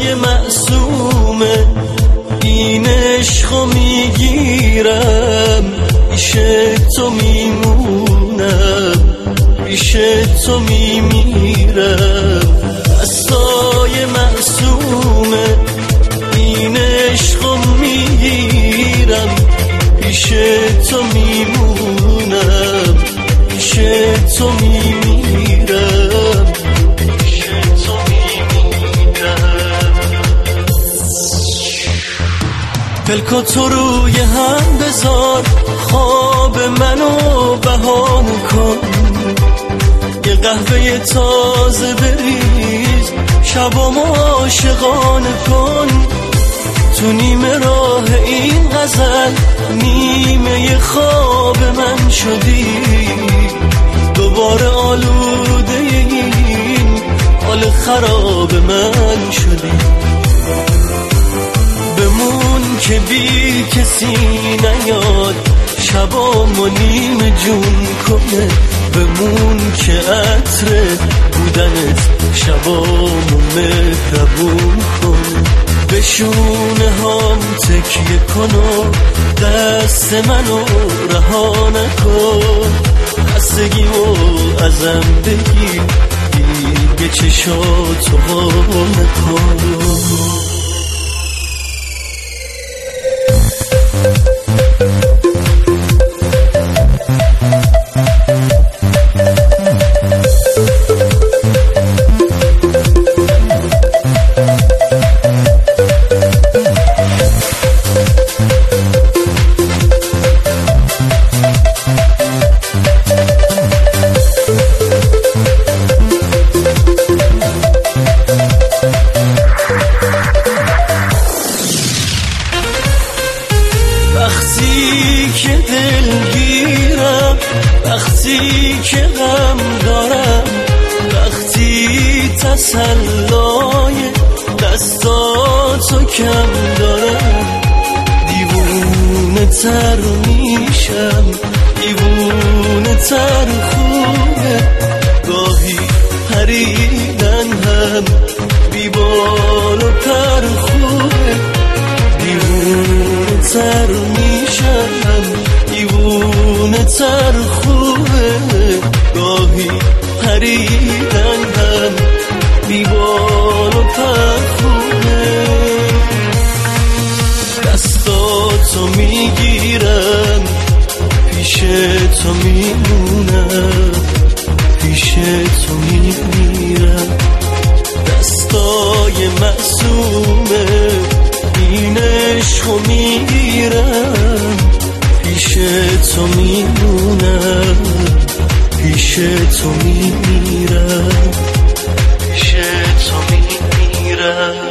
دستای معصومه این عشقو میگیرم پیش تو میمونم پیش تو میمیرم دستای معصومه این عشقو میگیرم پیش تو میمونم پیش تو میمیرم پیش تو میمیرم پلکا تو روی هم بذار خواب منو بهانه کن یه قهوه تازه بریز شبامو عاشقانه کن تو نیمه راه این غزل نیمه خواب من شدی دوباره آلوده این حال خراب من شدی بمون که بی کسی نیاد شبامو نیمه جون کنه بمون که عطر بودنت شبامو مهربون کنه به شونه هم تکیه کن و دست منو رها نکن خستگیمو ازم بگیر دیگه چشاتو وا نکن وقتی که دلگیرم وقتی که غم دارم وقتی تسلای دستاتو کم دارم دیوونه تر میشم دیوونه تر خوبه گاهی پریدن هم بیبال و پر خوبه دیوونه تر میشم دیوونه تر خوبه گاهی پریدن هم بیبال و پر خوبه دستاتو میگیرم پیش تو میمونم پیش تو میمیرم دستای معصومه این عشقو میگیرم پیش تو میمونم پیش تو میمیرم پیش تو میمیرم